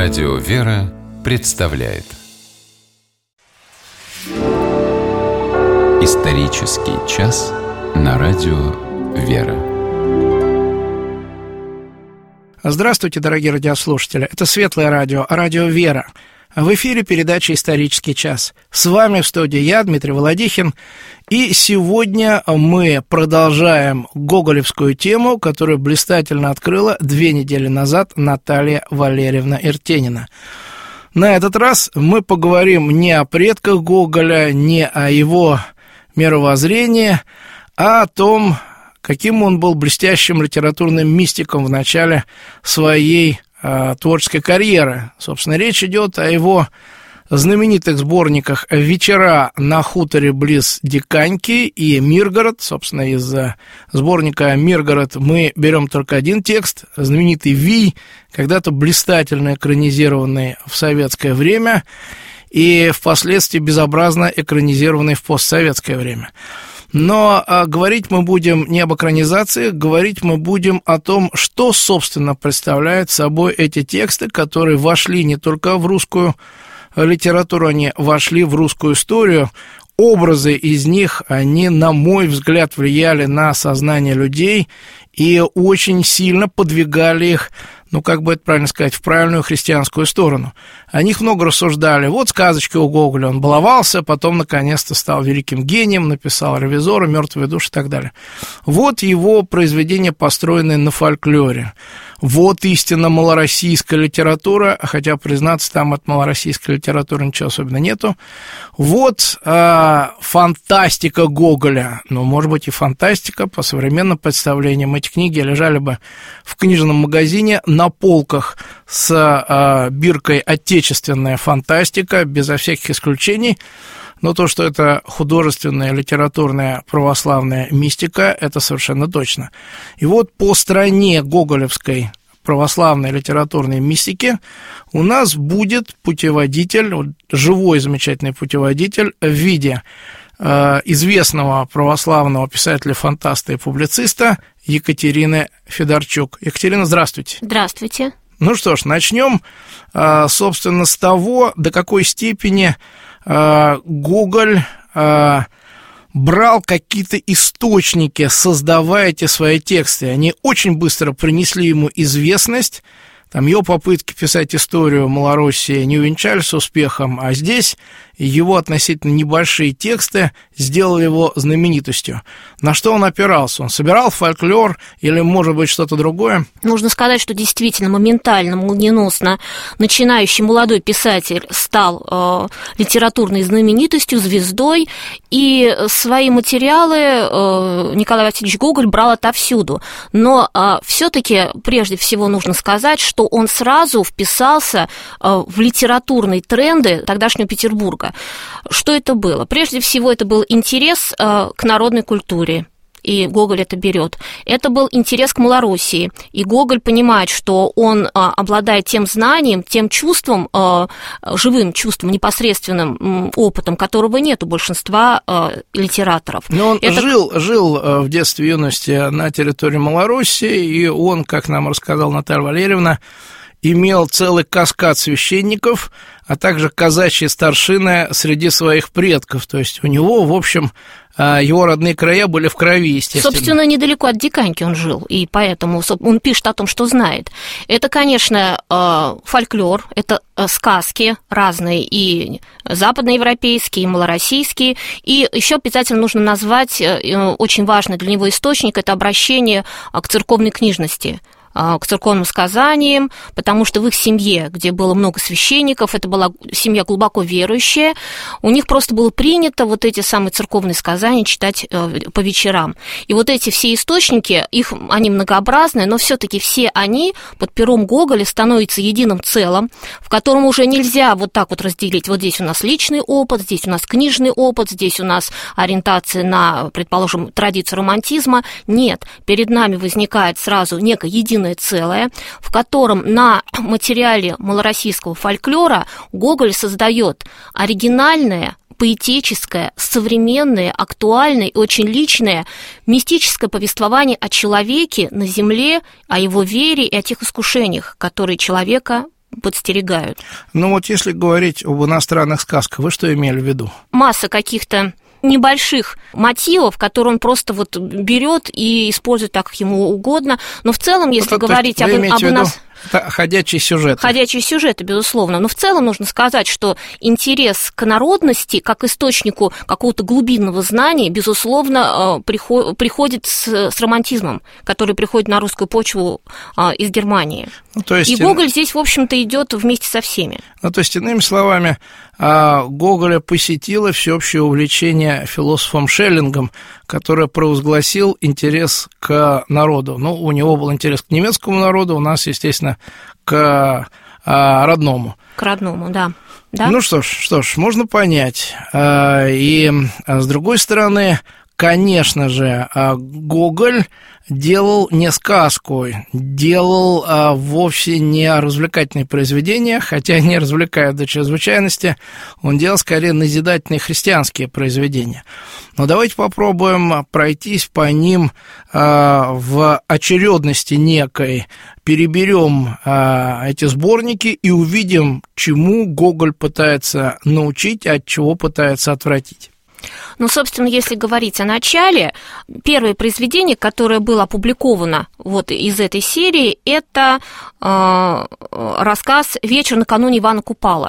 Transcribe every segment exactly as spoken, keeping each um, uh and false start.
Радио «Вера» представляет Исторический час на Радио «Вера». Здравствуйте, дорогие радиослушатели. Это Светлое радио, Радио «Вера». В эфире передача «Исторический час». С вами в студии я, Дмитрий Володихин. И сегодня мы продолжаем гоголевскую тему, которую блистательно открыла две недели назад Наталья Валерьевна Иртенина. На этот раз мы поговорим не о предках Гоголя, не о его мировоззрении, а о том, каким он был блестящим литературным мистиком в начале своей э, творческой карьеры. Собственно, речь идет о его знаменитых сборниках «Вечера на хуторе близ Диканьки» и «Миргород». Собственно, из сборника «Миргород» мы берем только один текст, знаменитый «Вий», когда-то блистательно экранизированный в советское время и впоследствии безобразно экранизированный в постсоветское время. Но а, говорить мы будем не об экранизации, говорить мы будем о том, что, собственно, представляют собой эти тексты, которые вошли не только в русскую литературу, они вошли в русскую историю. Образы из них, они, на мой взгляд, влияли на сознание людей и очень сильно подвигали их, ну, как бы это правильно сказать, в правильную христианскую сторону. О них много рассуждали. Вот сказочки у Гоголя, он баловался, потом, наконец-то, стал великим гением, написал «Ревизора», «Мертвые души» и так далее. Вот его произведения, построенные на фольклоре. Вот истинно малороссийская литература, хотя, признаться, там от малороссийской литературы ничего особенно нету. Вот э, фантастика Гоголя, ну, может быть, и фантастика, по современным представлениям. Эти книги лежали бы в книжном магазине на полках с э, биркой «Отечественная фантастика», безо всяких исключений. Но то, что это художественная, литературная, православная мистика, это совершенно точно. И вот по стране гоголевской православной литературной мистики у нас будет путеводитель, живой замечательный путеводитель в виде э, известного православного писателя-фантаста и публициста Екатерины Федорчук. Екатерина, здравствуйте. Здравствуйте. Ну что ж, начнем, э, собственно, с того, до какой степени Гоголь э, брал какие-то источники, создавая эти свои тексты. Они очень быстро принесли ему известность. Там его попытки писать историю Малороссии не увенчались успехом, а здесь его относительно небольшие тексты сделали его знаменитостью. На что он опирался? Он собирал фольклор или, может быть, что-то другое? Нужно сказать, что действительно моментально, молниеносно начинающий молодой писатель стал э, литературной знаменитостью, звездой, и свои материалы э, Николай Васильевич Гоголь брал отовсюду. Но э, все-таки прежде всего нужно сказать, что он сразу вписался э, в литературные тренды тогдашнего Петербурга. Что это было? Прежде всего, это был интерес э, к народной культуре, и Гоголь это берет. Это был интерес к Малороссии, и Гоголь понимает, что он а, обладает тем знанием, тем чувством, а, живым чувством, непосредственным м, опытом, которого нет у большинства а, литераторов. Но он это... жил, жил в детстве и юности на территории Малороссии, и он, как нам рассказала Наталья Валерьевна, имел целый каскад священников, а также казачьи старшины среди своих предков. То есть у него, в общем, его родные края были в крови, естественно. Собственно, недалеко от Диканьки он жил, и поэтому он пишет о том, что знает. Это, конечно, фольклор, это сказки разные, и западноевропейские, и малороссийские. И еще обязательно нужно назвать очень важный для него источник – это обращение к церковной книжности, к церковным сказаниям, потому что в их семье, где было много священников, это была семья глубоко верующая, у них просто было принято вот эти самые церковные сказания читать по вечерам. И вот эти все источники, их, они многообразные, но все-таки все они под пером Гоголя становятся единым целым, в котором уже нельзя вот так вот разделить. Вот здесь у нас личный опыт, здесь у нас книжный опыт, здесь у нас ориентация на, предположим, традицию романтизма. Нет, перед нами возникает сразу некое единое целое, в котором на материале малороссийского фольклора Гоголь создает оригинальное, поэтическое, современное, актуальное и очень личное мистическое повествование о человеке на земле, о его вере и о тех искушениях, которые человека подстерегают. Ну вот если говорить об иностранных сказках, вы что имели в виду? Масса каких-то небольших мотивов, которые он просто вот берет и использует так, как ему угодно. Но в целом, если ну, то, говорить то об, об у нас... Это ходячие сюжеты. Ходячие сюжеты, безусловно. Но в целом нужно сказать, что интерес к народности, как источнику какого-то глубинного знания, безусловно, приходит с, с романтизмом, который приходит на русскую почву из Германии. Ну, то есть... И Гоголь здесь, в общем-то, идет вместе со всеми. Ну, то есть, иными словами, Гоголя посетило всеобщее увлечение философом Шеллингом, который провозгласил интерес к народу. Ну, у него был интерес к немецкому народу, у нас, естественно, к а, родному. К родному, да. да. Ну что ж, что ж, можно понять. И с другой стороны, конечно же, Гоголь делал не сказку, делал а, вовсе не развлекательные произведения, хотя они развлекают до чрезвычайности, он делал скорее назидательные христианские произведения. Но давайте попробуем пройтись по ним а, в очередности некой, переберем а, эти сборники и увидим, чему Гоголь пытается научить, от чего пытается отвратить. Ну, собственно, если говорить о начале, первое произведение, которое было опубликовано вот из этой серии, это э, рассказ «Вечер накануне Ивана Купала».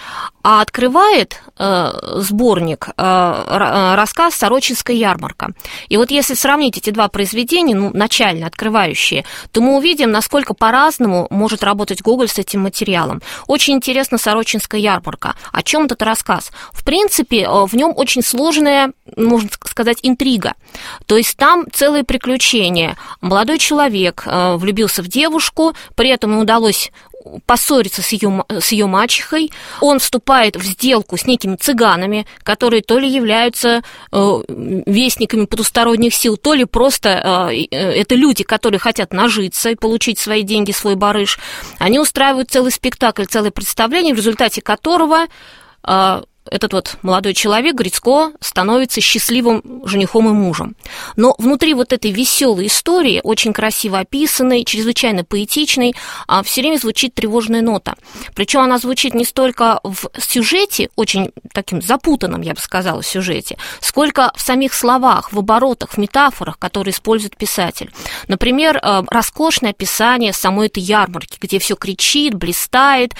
А открывает э, сборник э, рассказ «Сорочинская ярмарка». И вот если сравнить эти два произведения, ну, начально открывающие, то мы увидим, насколько по-разному может работать Гоголь с этим материалом. Очень интересна «Сорочинская ярмарка». О чем этот рассказ? В принципе, в нем очень сложная, можно сказать, интрига. То есть там целые приключения. Молодой человек э, влюбился в девушку, при этом ему удалось поссориться с ее, с ее мачехой, он вступает в сделку с некими цыганами, которые то ли являются э, вестниками потусторонних сил, то ли просто э, это люди, которые хотят нажиться и получить свои деньги, свой барыш. Они устраивают целый спектакль, целое представление, в результате которого э, этот вот молодой человек, Грицко, становится счастливым женихом и мужем. Но внутри вот этой веселой истории, очень красиво описанной, чрезвычайно поэтичной, все время звучит тревожная нота. Причем она звучит не столько в сюжете, очень таким запутанном, я бы сказала, сюжете, сколько в самих словах, в оборотах, в метафорах, которые использует писатель. Например, роскошное описание самой этой ярмарки, где все кричит, блистает,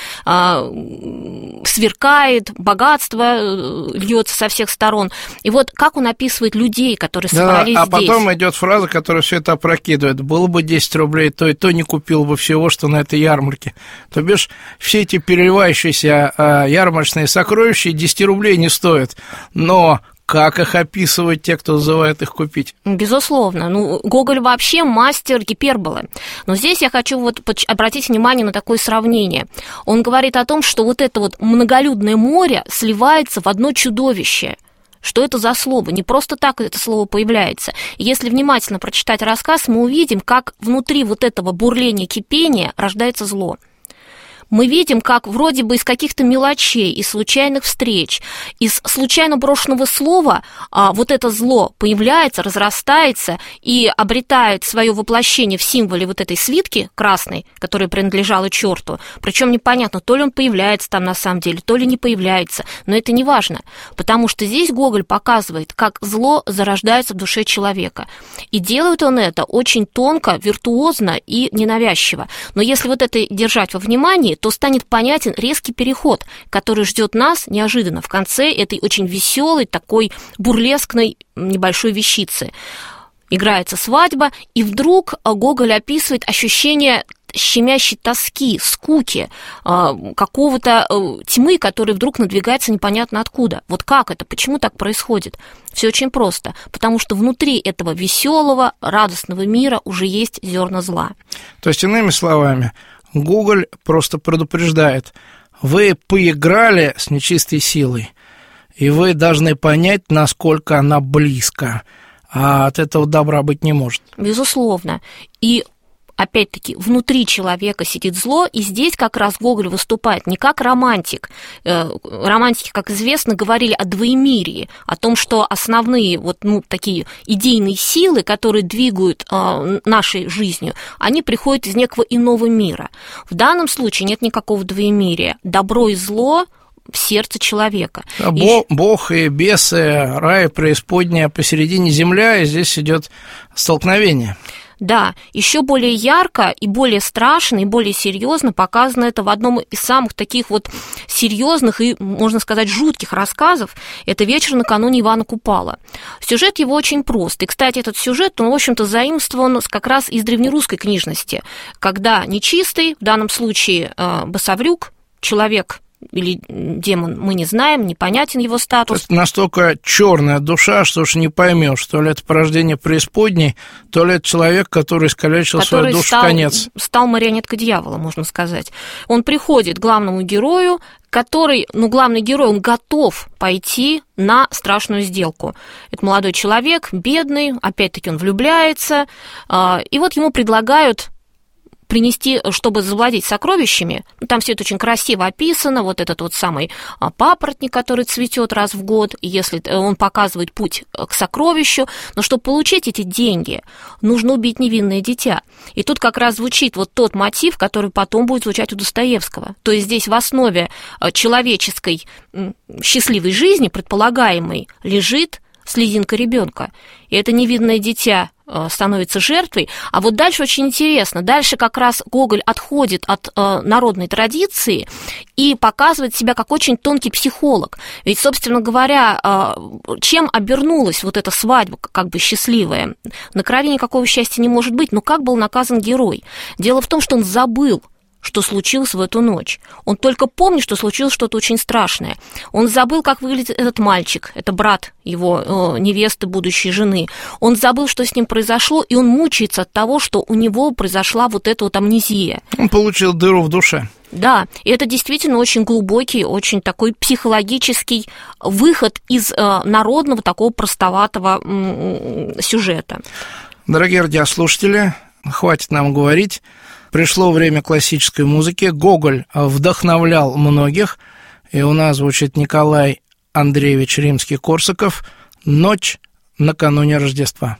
сверкает, богатство льется со всех сторон. И вот как он описывает людей, которые собрались да, а здесь. А потом идет фраза, которая все это опрокидывает. Было бы десять рублей, то и то не купил бы всего, что на этой ярмарке. То бишь, все эти переливающиеся а, ярмарочные сокровища десять рублей не стоят. Но как их описывают те, кто называет их купить? Безусловно. Ну, Гоголь вообще мастер гиперболы. Но здесь я хочу вот обратить внимание на такое сравнение. Он говорит о том, что вот это вот многолюдное море сливается в одно чудовище. Что это за слово? Не просто так это слово появляется. И если внимательно прочитать рассказ, мы увидим, как внутри вот этого бурления, кипения рождается зло. Мы видим, как вроде бы из каких-то мелочей, из случайных встреч, из случайно брошенного слова а, вот это зло появляется, разрастается и обретает свое воплощение в символе вот этой свитки красной, которая принадлежала черту. Причем непонятно, то ли он появляется там на самом деле, то ли не появляется, но это не важно, потому что здесь Гоголь показывает, как зло зарождается в душе человека. И делает он это очень тонко, виртуозно и ненавязчиво. Но если вот это держать во внимании, то станет понятен резкий переход, который ждет нас неожиданно в конце этой очень веселой, такой бурлескной небольшой вещицы. Играется свадьба, и вдруг Гоголь описывает ощущение щемящей тоски, скуки, какого-то тьмы, которая вдруг надвигается непонятно откуда. Вот как это? Почему так происходит? Все очень просто. Потому что внутри этого веселого, радостного мира уже есть зерна зла. То есть, иными словами, Гоголь просто предупреждает: вы поиграли с нечистой силой, и вы должны понять, насколько она близко, а от этого добра быть не может. Безусловно. И опять-таки, внутри человека сидит зло, и здесь как раз Гоголь выступает не как романтик. Романтики, как известно, говорили о двоемирии, о том, что основные вот, ну, такие идейные силы, которые двигают э, нашей жизнью, они приходят из некого иного мира. В данном случае нет никакого двоемирия. Добро и зло в сердце человека. А и... Бог и бесы, рай, преисподняя, посередине земля, и здесь идет столкновение. Да, еще более ярко и более страшно, и более серьезно показано это в одном из самых таких вот серьезных и, можно сказать, жутких рассказов. Это «Вечер накануне Ивана Купала». Сюжет его очень прост. И, кстати, этот сюжет, он, в общем-то, заимствован как раз из древнерусской книжности, когда нечистый, в данном случае Басаврюк, человек или демон, мы не знаем, непонятен его статус. Это настолько черная душа, что уж не поймешь, то ли это порождение преисподней, то ли это человек, который искалечил который свою душу стал, в конец. стал марионеткой дьявола, можно сказать. Он приходит к главному герою, который, ну, главный герой, он готов пойти на страшную сделку. Это молодой человек, бедный, опять-таки он влюбляется, и вот ему предлагают принести, чтобы завладеть сокровищами. Там все это очень красиво описано, вот этот вот самый папоротник, который цветет раз в год, если он показывает путь к сокровищу, но чтобы получить эти деньги, нужно убить невинное дитя. И тут как раз звучит вот тот мотив, который потом будет звучать у Достоевского. То есть здесь в основе человеческой счастливой жизни, предполагаемой, лежит слезинка ребенка. И это невинное дитя становится жертвой. А вот дальше очень интересно. Дальше как раз Гоголь отходит от э, народной традиции и показывает себя как очень тонкий психолог. Ведь, собственно говоря, э, чем обернулась вот эта свадьба, как бы счастливая? На крови никакого счастья не может быть. Но как был наказан герой? Дело в том, что он забыл, что случилось в эту ночь. Он только помнит, что случилось что-то очень страшное. Он забыл, как выглядит этот мальчик, это брат его э, невесты, будущей жены. Он забыл, что с ним произошло, и он мучается от того, что у него произошла вот эта вот амнезия. Он получил дыру в душе. Да, и это действительно очень глубокий, очень такой психологический выход из э, народного такого простоватого м- сюжета. Дорогие радиослушатели, хватит нам говорить. Пришло время классической музыки. Гоголь вдохновлял многих. И у нас звучит Николай Андреевич Римский-Корсаков «Ночь накануне Рождества».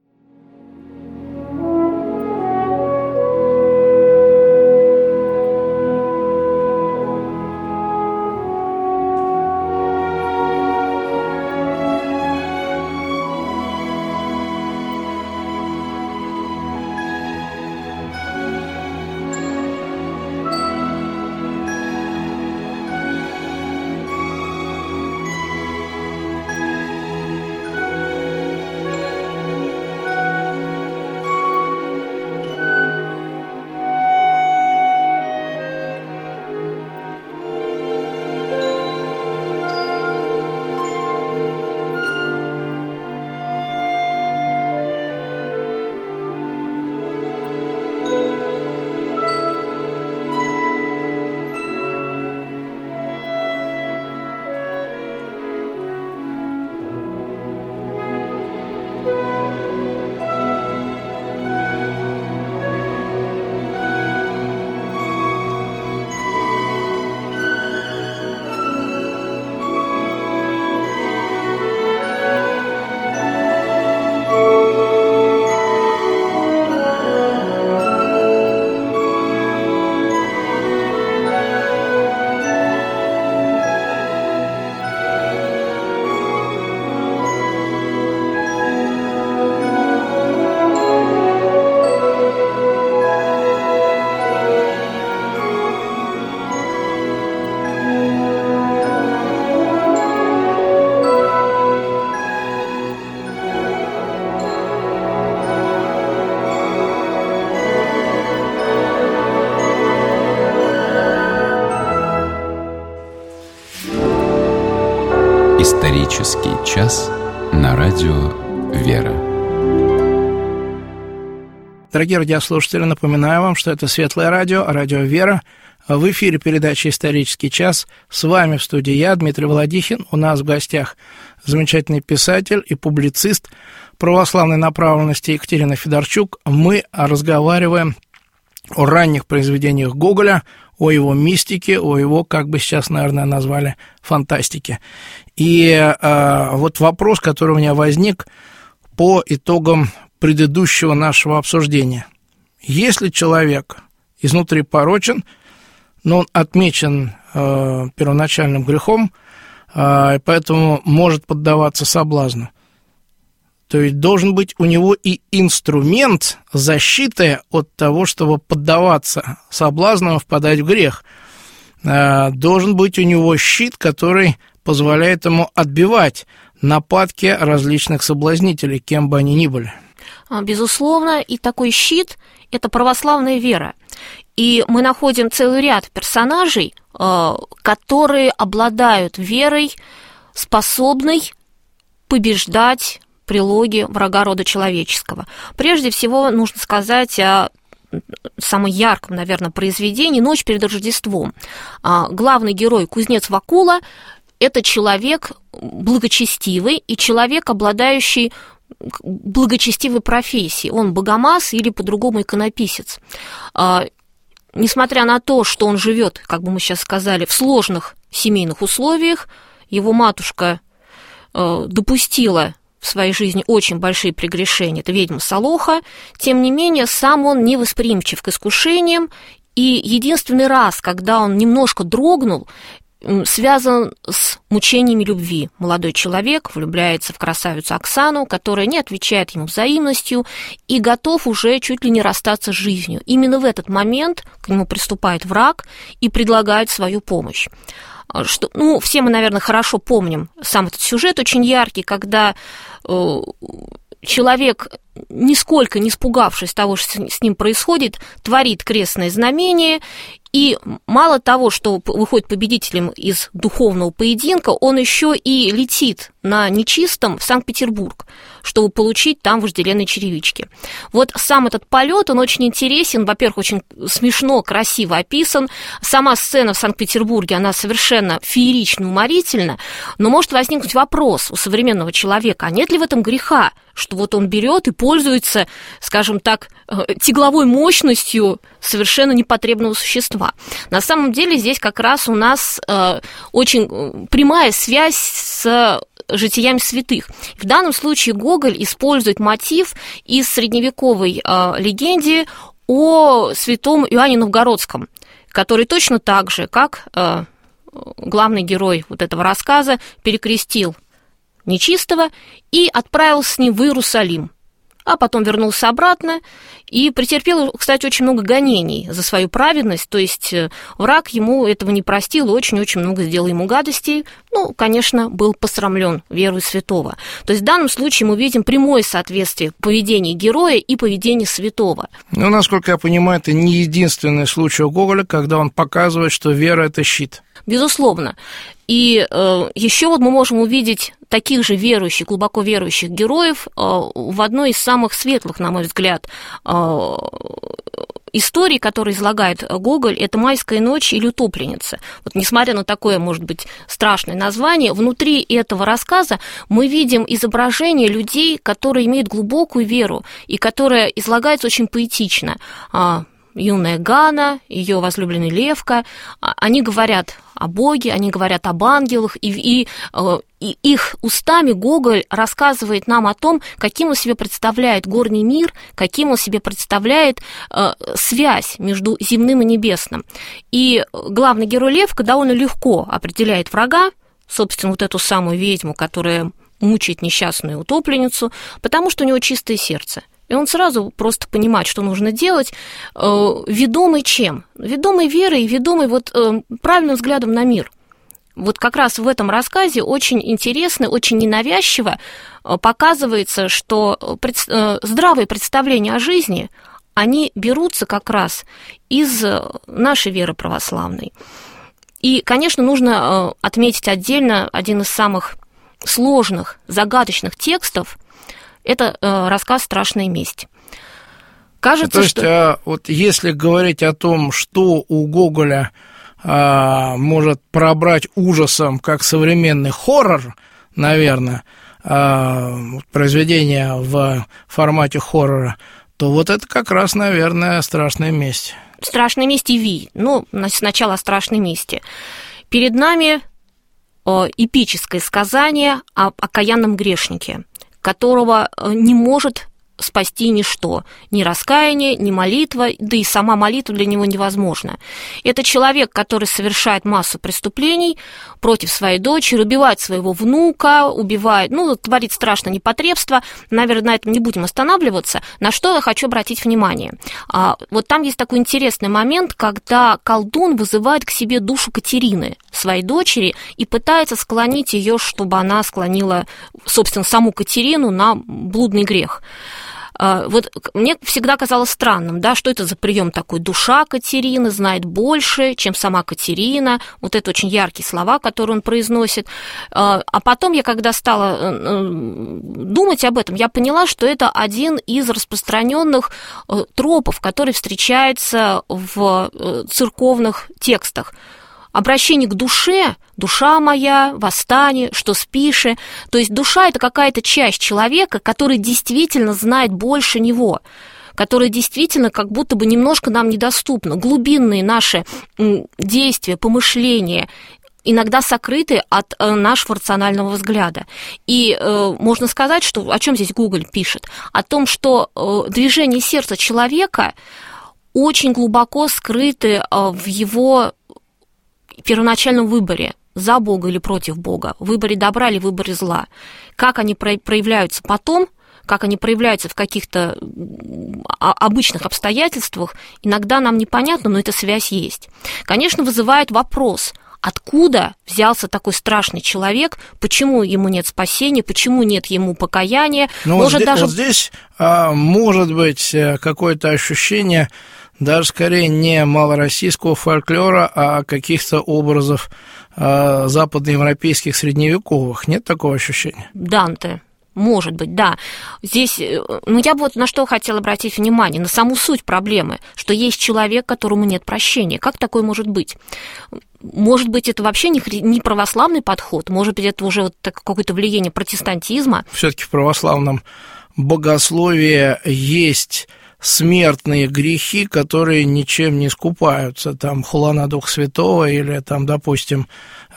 Исторический час на радио «Вера». Дорогие радиослушатели, напоминаю вам, что это Светлое радио, радио «Вера». В эфире передача «Исторический час». С вами в студии я, Дмитрий Володихин. У нас в гостях замечательный писатель и публицист православной направленности Екатерина Федорчук. Мы разговариваем о ранних произведениях Гоголя, о его мистике, о его, как бы сейчас, наверное, назвали, фантастике. И э, вот вопрос, который у меня возник по итогам предыдущего нашего обсуждения. Если человек изнутри порочен, но он отмечен э, первоначальным грехом, э, поэтому может поддаваться соблазну, то есть должен быть у него и инструмент защиты от того, чтобы поддаваться соблазнам и впадать в грех. Должен быть у него щит, который позволяет ему отбивать нападки различных соблазнителей, кем бы они ни были. Безусловно, и такой щит – это православная вера. И мы находим целый ряд персонажей, которые обладают верой, способной побеждать прилоги врага рода человеческого. Прежде всего, нужно сказать о самом ярком, наверное, произведении «Ночь перед Рождеством». Главный герой, кузнец Вакула, это человек благочестивый и человек, обладающий благочестивой профессией. Он богомаз или, по-другому, иконописец. Несмотря на то, что он живет, как бы мы сейчас сказали, в сложных семейных условиях, его матушка допустила в своей жизни очень большие прегрешения, это ведьма Солоха, тем не менее, сам он не восприимчив к искушениям, и единственный раз, когда он немножко дрогнул, связан с мучениями любви. Молодой человек влюбляется в красавицу Оксану, которая не отвечает ему взаимностью и готов уже чуть ли не расстаться с жизнью. Именно в этот момент к нему приступает враг и предлагает свою помощь. Что, ну, все мы, наверное, хорошо помним сам этот сюжет, очень яркий, когда э, человек, нисколько не испугавшись того, что с ним происходит, творит крестное знамение, и мало того, что выходит победителем из духовного поединка, он еще и летит на нечистом в Санкт-Петербург, чтобы получить там вожделенные черевички. Вот сам этот полет, он очень интересен, во-первых, очень смешно, красиво описан. Сама сцена в Санкт-Петербурге, она совершенно феерично, уморительна, но может возникнуть вопрос у современного человека, а нет ли в этом греха, что вот он берет и пользуется, скажем так, тягловой мощностью совершенно непотребного существа. На самом деле здесь как раз у нас э, очень прямая связь с житиями святых. В данном случае Гоголь использует мотив из средневековой э, легенды о святом Иоанне Новгородском, который точно так же, как э, главный герой вот этого рассказа, перекрестил нечистого и отправился с ним в Иерусалим, а потом вернулся обратно и претерпел, кстати, очень много гонений за свою праведность, то есть враг ему этого не простил и очень-очень много сделал ему гадостей, ну, конечно, был посрамлен верой святого. То есть в данном случае мы видим прямое соответствие поведения героя и поведения святого. Ну, насколько я понимаю, это не единственный случай у Гоголя, когда он показывает, что вера – это щит. Безусловно. И э, еще вот мы можем увидеть таких же верующих, глубоко верующих героев э, в одной из самых светлых, на мой взгляд, э, историй, которые излагает Гоголь, это «Майская ночь» или «Утопленница». Вот несмотря на такое, может быть, страшное название, внутри этого рассказа мы видим изображение людей, которые имеют глубокую веру и которая излагается очень поэтично. Юная Гана, ее возлюбленный Левка, они говорят о Боге, они говорят об ангелах, и, и, и их устами Гоголь рассказывает нам о том, каким он себе представляет горний мир, каким он себе представляет э, связь между земным и небесным. И главный герой Левка довольно легко определяет врага, собственно, вот эту самую ведьму, которая мучает несчастную утопленницу, потому что у него чистое сердце. И он сразу просто понимает, что нужно делать, э, ведомый чем? Ведомый верой и ведомый вот, э, правильным взглядом на мир. Вот как раз в этом рассказе очень интересно, очень ненавязчиво э, показывается, что пред, э, здравые представления о жизни, они берутся как раз из нашей веры православной. И, конечно, нужно э, отметить отдельно один из самых сложных, загадочных текстов. Это э, рассказ «Страшная месть». Кажется, То есть, что... а, вот если говорить о том, что у Гоголя а, может пробрать ужасом, как современный хоррор, наверное, а, произведение в формате хоррора, то вот это как раз, наверное, страшная месть. Страшная месть и ви. Ну, сначала о страшной мести. Перед нами эпическое сказание о окаянном грешнике, которого не может спасти ничто, ни раскаяние, ни молитва, да и сама молитва для него невозможна. Это человек, который совершает массу преступлений против своей дочери, убивает своего внука, убивает, ну, творит страшное непотребство. Наверное, на этом не будем останавливаться. На что я хочу обратить внимание. А, вот там есть такой интересный момент, когда колдун вызывает к себе душу Катерины, своей дочери, и пытается склонить ее, чтобы она склонила, собственно, саму Катерину на блудный грех. Вот мне всегда казалось странным, да, что это за прием такой: душа Катерины знает больше, чем сама Катерина. Вот это очень яркие слова, которые он произносит. А потом я, когда стала думать об этом, я поняла, что это один из распространенных тропов, который встречается в церковных текстах. Обращение к душе, душа моя, восстань, что спишь. То есть душа – это какая-то часть человека, которая действительно знает больше него, которая действительно как будто бы немножко нам недоступна. Глубинные наши действия, помышления иногда сокрыты от нашего рационального взгляда. И э, можно сказать, что о чем здесь Гоголь пишет? О том, что э, движение сердца человека очень глубоко скрыты э, в его первоначальном выборе, за Бога или против Бога, в выборе добра или в выборе зла. Как они проявляются потом, как они проявляются в каких-то обычных обстоятельствах, иногда нам непонятно, но эта связь есть. Конечно, вызывает вопрос, откуда взялся такой страшный человек, почему ему нет спасения, почему нет ему покаяния. Ну, может, вот здесь, даже... вот здесь а, может быть какое-то ощущение даже скорее не малороссийского фольклора, а каких-то образов э, западноевропейских средневековых. Нет такого ощущения? Данте. Может быть, да. Здесь, ну, я бы вот на что хотела обратить внимание, на саму суть проблемы, что есть человек, которому нет прощения. Как такое может быть? Может быть, это вообще не, хри... не православный подход, может быть, это уже вот какое-то влияние протестантизма. Все-таки в православном богословии есть смертные грехи, которые ничем не искупаются, там, хула на Духа Святого или, там, допустим,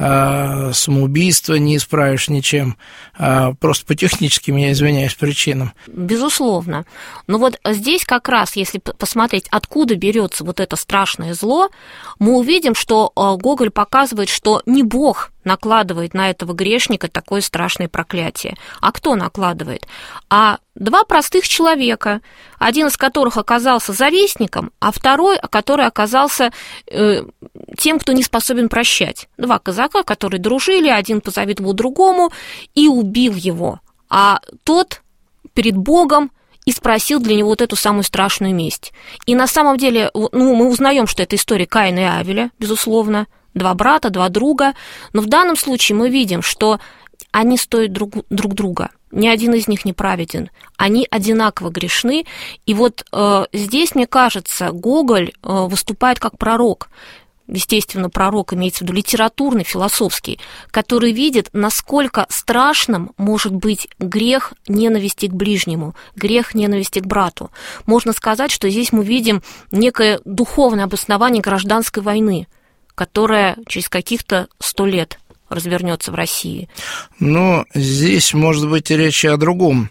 самоубийство не исправишь ничем, просто по техническим, я извиняюсь, причинам. Безусловно. Но вот здесь как раз, если посмотреть, откуда берется вот это страшное зло, мы увидим, что Гоголь показывает, что не Бог накладывает на этого грешника такое страшное проклятие. А кто накладывает? А два простых человека, один из которых оказался завистником, а второй, который оказался э, тем, кто не способен прощать. Два казака, которые дружили, один позавидовал другому и убил его, а тот перед Богом и спросил для него вот эту самую страшную месть. И на самом деле, ну, мы узнаем, что это история Каина и Авеля, безусловно, два брата, два друга, но в данном случае мы видим, что они стоят друг, друг друга. Ни один из них не праведен. Они одинаково грешны. И вот э, здесь, мне кажется, Гоголь э, выступает как пророк. Естественно, пророк имеется в виду литературный, философский, который видит, насколько страшным может быть грех ненависти к ближнему, грех ненависти к брату. Можно сказать, что здесь мы видим некое духовное обоснование гражданской войны, которая через каких-то сто лет развернется в России. Ну, здесь может быть и речь о другом.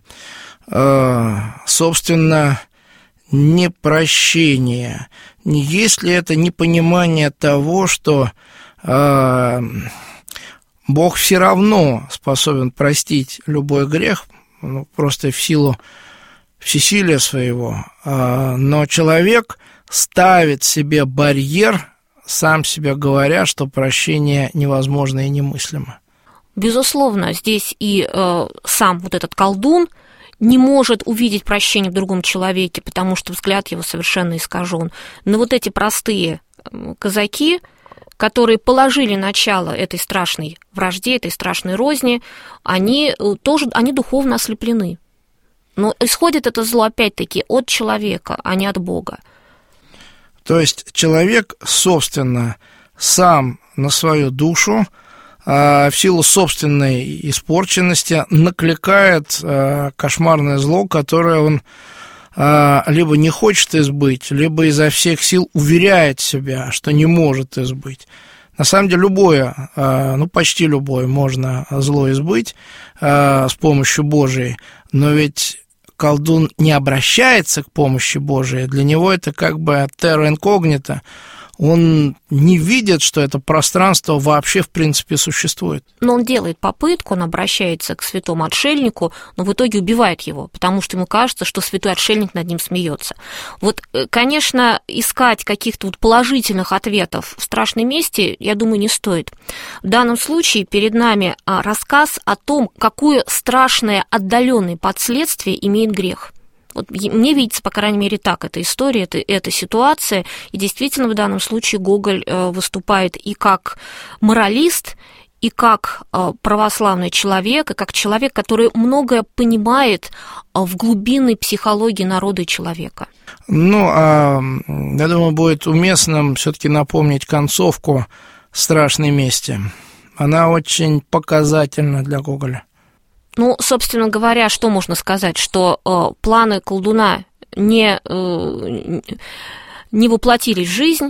Собственно, непрощение. Есть ли это непонимание того, что Бог все равно способен простить любой грех, ну, просто в силу всесилия своего, но человек ставит себе барьер, сам себе говоря, что прощение невозможно и немыслимо. Безусловно, здесь и э, сам вот этот колдун не может увидеть прощение в другом человеке, потому что взгляд его совершенно искажен. Но вот эти простые казаки, которые положили начало этой страшной вражде, этой страшной розни, они тоже они духовно ослеплены. Но исходит это зло опять-таки от человека, а не от Бога. То есть человек, собственно, сам на свою душу в силу собственной испорченности накликает кошмарное зло, которое он либо не хочет избыть, либо изо всех сил уверяет себя, что не может избыть. На самом деле любое, ну почти любое можно зло избыть с помощью Божией, но ведь колдун не обращается к помощи Божией, для него это как бы терра инкогнита, он не видит, что это пространство вообще в принципе существует. Но он делает попытку, он обращается к святому отшельнику, но в итоге убивает его, потому что ему кажется, что святой отшельник над ним смеется. Вот, конечно, искать каких-то вот положительных ответов в страшной мести, я думаю, не стоит. В данном случае перед нами рассказ о том, какое страшное отдаленное последствие имеет грех. Вот мне видится, по крайней мере, так эта история, это, эта ситуация, и действительно в данном случае Гоголь выступает и как моралист, и как православный человек, и как человек, который многое понимает в глубинной психологии народа и человека. Ну, а, я думаю, будет уместным все-таки напомнить концовку «Страшной мести». Она очень показательна для Гоголя. Ну, собственно говоря, что можно сказать, что э, планы колдуна не, э, не воплотились в жизнь.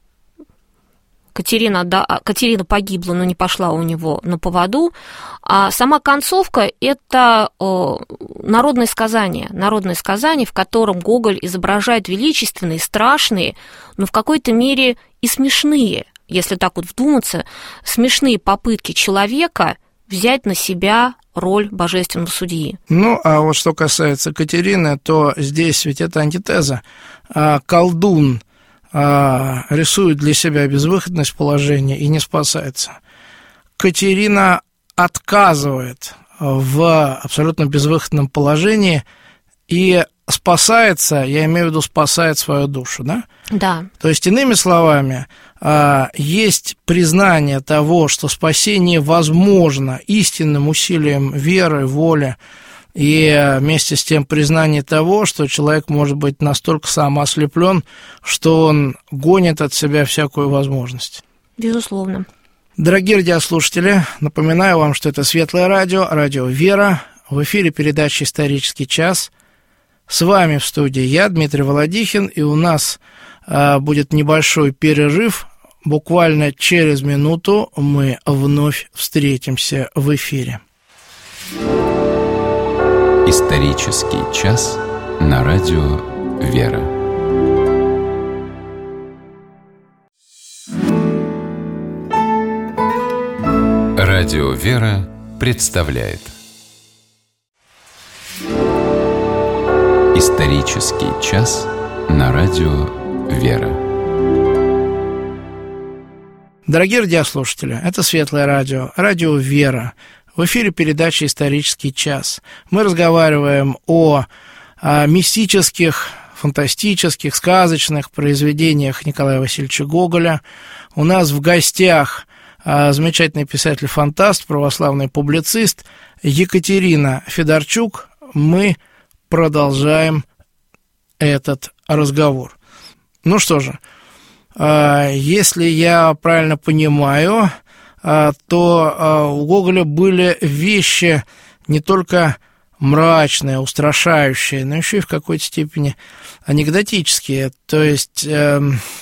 Катерина, да, Катерина погибла, но не пошла у него на поводу. А сама концовка – это э, народное сказание, народное сказание, в котором Гоголь изображает величественные, страшные, но в какой-то мере и смешные, если так вот вдуматься, смешные попытки человека взять на себя роль божественного судьи. Ну, а вот что касается Катерины, то здесь ведь это антитеза. Колдун рисует для себя безвыходность положения и не спасается. Катерина отказывает в абсолютно безвыходном положении и спасается, я имею в виду, спасает свою душу, да? Да. То есть, иными словами, есть признание того, что спасение возможно истинным усилием веры, воли, и вместе с тем признание того, что человек может быть настолько самоослеплен, что он гонит от себя всякую возможность. Безусловно. Дорогие радиослушатели, напоминаю вам, что это Светлое радио, радио «Вера», в эфире передача «Исторический час». С вами в студии я, Дмитрий Володихин, и у нас а, будет небольшой перерыв. Буквально через минуту мы вновь встретимся в эфире. Исторический час на радио «Вера». Радио «Вера» представляет Исторический час на радио «Вера». Дорогие радиослушатели, это Светлое радио, радио «Вера». В эфире передача «Исторический час». Мы разговариваем о, о мистических, фантастических, сказочных произведениях Николая Васильевича Гоголя. У нас в гостях а, замечательный писатель-фантаст, православный публицист Екатерина Федорчук. Мы продолжаем этот разговор. Ну что же, если я правильно понимаю, то у Гоголя были вещи не только мрачные, устрашающие, но еще и в какой-то степени анекдотические. То есть, э,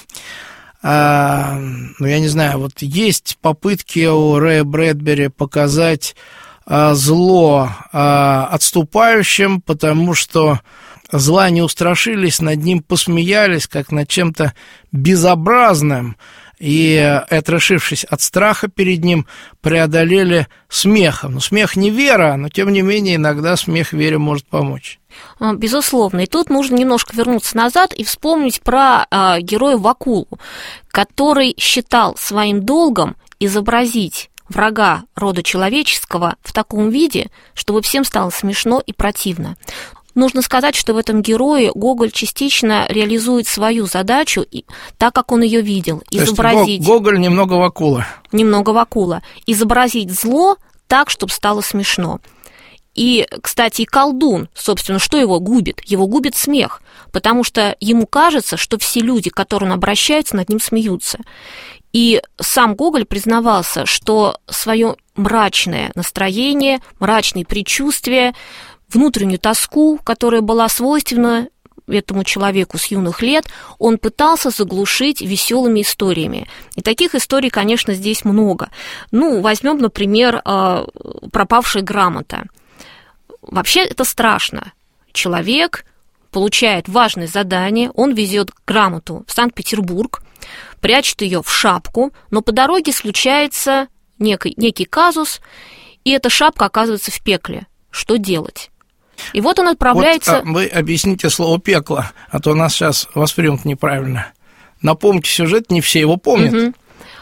э, ну я не знаю, вот есть попытки у Рэя Брэдбери показать зло отступающим, потому что зла не устрашились, над ним посмеялись, как над чем-то безобразным, и, отрешившись от страха перед ним, преодолели смехом. Ну, смех не вера, но, тем не менее, иногда смех вере может помочь. Безусловно. И тут нужно немножко вернуться назад и вспомнить про э, героя Вакулу, который считал своим долгом изобразить врага рода человеческого в таком виде, чтобы всем стало смешно и противно. Нужно сказать, что в этом герое Гоголь частично реализует свою задачу, так как он ее видел. То изобразить... есть Гоголь немного Вакула. Немного Вакула. Изобразить зло так, чтобы стало смешно. И, кстати, и колдун, собственно, что его губит? Его губит смех, потому что ему кажется, что все люди, к которым он обращается, над ним смеются. И сам Гоголь признавался, что свое мрачное настроение, мрачные предчувствия, внутреннюю тоску, которая была свойственна этому человеку с юных лет, он пытался заглушить веселыми историями. И таких историй, конечно, здесь много. Ну, возьмем, например, пропавшая грамота. Вообще это страшно. Человек получает важное задание, он везет грамоту в Санкт-Петербург, прячет ее в шапку, но по дороге случается некий, некий казус, и эта шапка оказывается в пекле. Что делать? И вот он отправляется... Вот, а вы объясните слово «пекло», а то нас сейчас воспримут неправильно. Напомните сюжет, не все его помнят. Угу.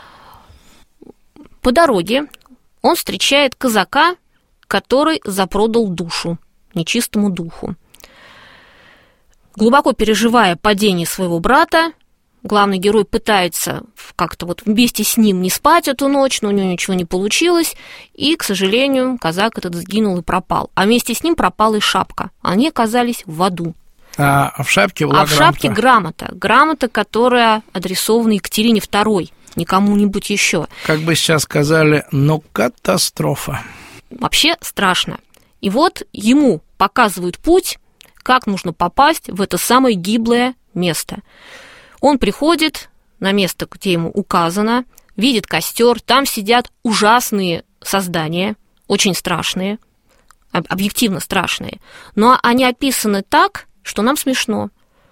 По дороге он встречает казака, который запродал душу нечистому духу. Глубоко переживая падение своего брата, главный герой пытается как-то вот вместе с ним не спать эту ночь, но у него ничего не получилось, и, к сожалению, казак этот сгинул и пропал. А вместе с ним пропала и шапка. Они оказались в аду. А в шапке была А в шапке грамота. Грамота, которая адресована Екатерине второй, не кому-нибудь еще. Как бы сейчас сказали, ну, катастрофа. Вообще страшно. И вот ему показывают путь, как нужно попасть в это самое гиблое место. Он приходит на место, где ему указано, видит костер, там сидят ужасные создания, очень страшные, объективно страшные, но они описаны так, что нам смешно.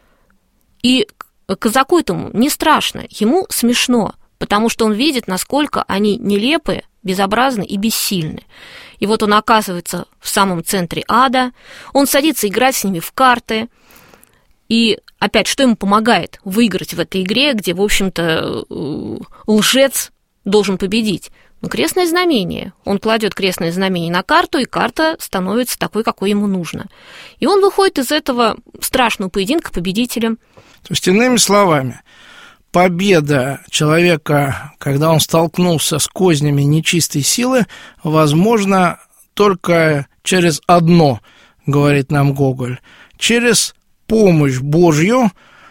И казаку этому не страшно, ему смешно, потому что он видит, насколько они нелепые, безобразны и бессильны. И вот он оказывается в самом центре ада, он садится играть с ними в карты, и опять, что ему помогает выиграть в этой игре, где, в общем-то, лжец должен победить? Ну, крестное знамение. Он кладет крестное знамение на карту, и карта становится такой, какой ему нужно. И он выходит из этого страшного поединка победителем. То есть, иными словами, победа человека, когда он столкнулся с кознями нечистой силы, возможно только через одно, говорит нам Гоголь, через помощь Божью,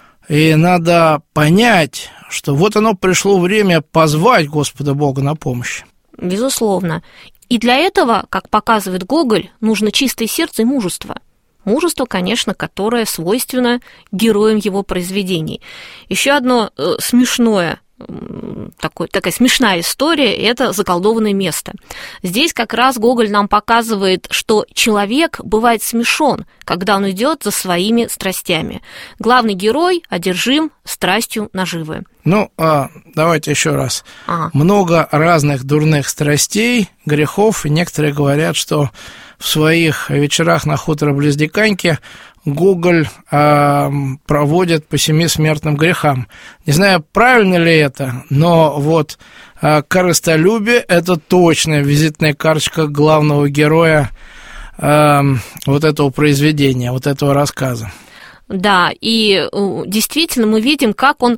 и надо понять, что вот оно пришло время позвать Господа Бога на помощь. Безусловно. И для этого, как показывает Гоголь, нужно чистое сердце и мужество. Мужество, конечно, которое свойственно героям его произведений. Еще одно э, смешное, э, такой, такая смешная история – это заколдованное место. Здесь как раз Гоголь нам показывает, что человек бывает смешон, когда он идет за своими страстями. Главный герой одержим страстью наживы. Ну, а, давайте еще раз. Ага. Много разных дурных страстей, грехов, и некоторые говорят, что в своих вечерах на хуторе близ Диканьки Гоголь э, проводит по семи смертным грехам. Не знаю, правильно ли это, но вот э, корыстолюбие – это точная визитная карточка главного героя э, вот этого произведения, вот этого рассказа. Да, и действительно мы видим, как он,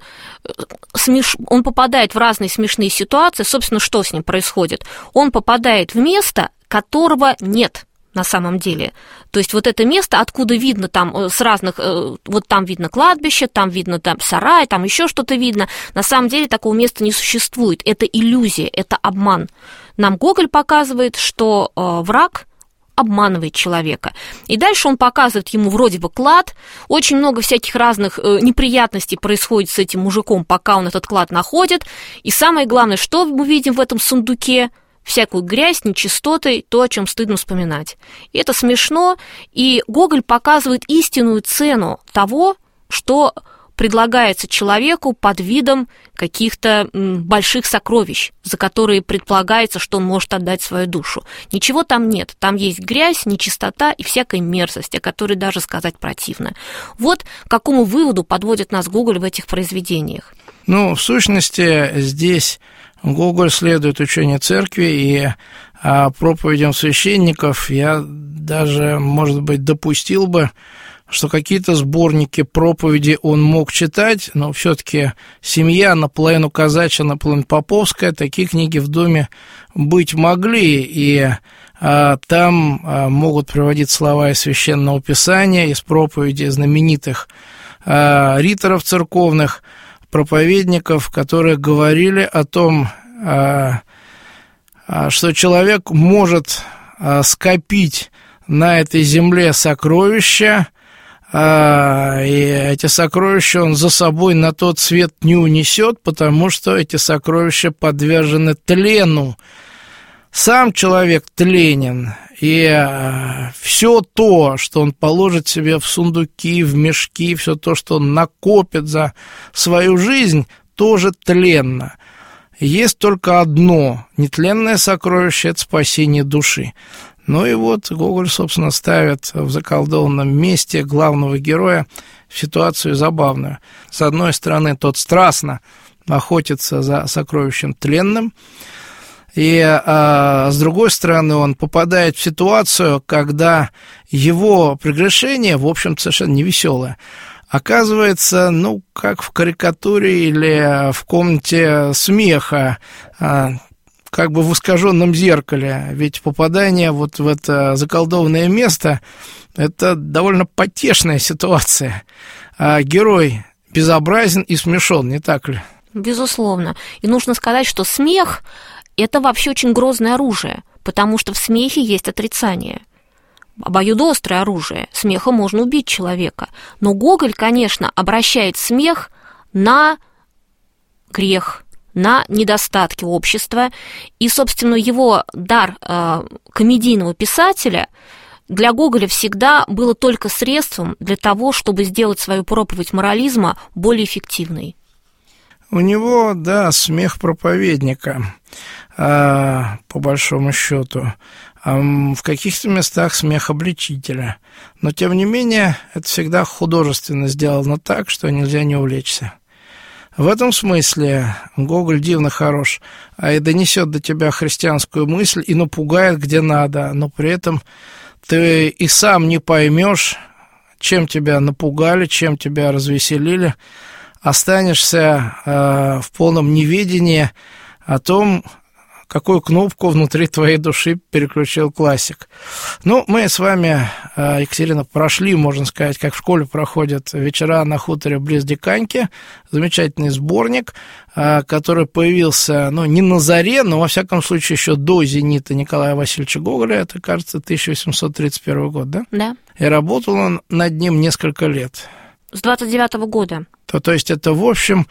смеш... он попадает в разные смешные ситуации. Собственно, что с ним происходит? Он попадает в место, которого нет на самом деле. То есть вот это место, откуда видно там с разных, вот там видно кладбище, там видно там сарай, там еще что-то видно. На самом деле такого места не существует. Это иллюзия, это обман. Нам Гоголь показывает, что враг обманывает человека. И дальше он показывает ему вроде бы клад. Очень много всяких разных неприятностей происходит с этим мужиком, пока он этот клад находит. И самое главное, что мы видим в этом сундуке? Всякую грязь, нечистоты, то, о чем стыдно вспоминать. И это смешно, и Гоголь показывает истинную цену того, что предлагается человеку под видом каких-то больших сокровищ, за которые предполагается, что он может отдать свою душу. Ничего там нет. Там есть грязь, нечистота и всякая мерзость, о которой даже сказать противно. Вот к какому выводу подводит нас Гоголь в этих произведениях. Ну, в сущности, здесь Гоголь следует учению церкви, и а, проповедям священников я даже, может быть, допустил бы, что какие-то сборники проповеди он мог читать, но все-таки семья наполовину казачья, наполовину поповская, такие книги в доме быть могли, и а, там а, могут приводить слова из Священного Писания, из проповеди знаменитых а, риторов церковных, проповедников, которые говорили о том, а, а, что человек может а, скопить на этой земле сокровища, А, и эти сокровища он за собой на тот свет не унесет, потому что эти сокровища подвержены тлену. Сам человек тленен, и а, все то, что он положит себе в сундуки, в мешки, все то, что он накопит за свою жизнь, тоже тленно. Есть только одно нетленное сокровище – это спасение души. Ну и вот Гоголь, собственно, ставит в заколдованном месте главного героя в ситуацию забавную. С одной стороны, тот страстно охотится за сокровищем тленным, и а, с другой стороны, он попадает в ситуацию, когда его прегрешение, в общем, совершенно невеселое, оказывается, ну, как в карикатуре или в комнате смеха, как бы в искаженном зеркале, ведь попадание вот в это заколдованное место – это довольно потешная ситуация. А герой безобразен и смешон, не так ли? Безусловно. И нужно сказать, что смех – это вообще очень грозное оружие, потому что в смехе есть отрицание. Обоюдоострое оружие. Смехом можно убить человека. Но Гоголь, конечно, обращает смех на грех, на недостатки общества. И, собственно, его дар э, комедийного писателя для Гоголя всегда было только средством для того, чтобы сделать свою проповедь морализма более эффективной. У него, да, смех проповедника, э, по большому счету. В каких-то местах смех обличителя. Но, тем не менее, это всегда художественно сделано так, что нельзя не увлечься. В этом смысле Гоголь дивно хорош, а и донесет до тебя христианскую мысль и напугает где надо, но при этом ты и сам не поймешь, чем тебя напугали, чем тебя развеселили, останешься э, в полном неведении о том, какую кнопку внутри твоей души переключил классик. Ну, мы с вами, Екатерина, прошли, можно сказать, как в школе проходят вечера на хуторе близ Диканьки. Замечательный сборник, который появился, ну, не на заре, но, во всяком случае, еще до «Зенита» Николая Васильевича Гоголя. Это, кажется, тысяча восемьсот тридцать первый год, да? Да. И работал он над ним несколько лет. С двадцать девятого года. То, то есть это, в общем,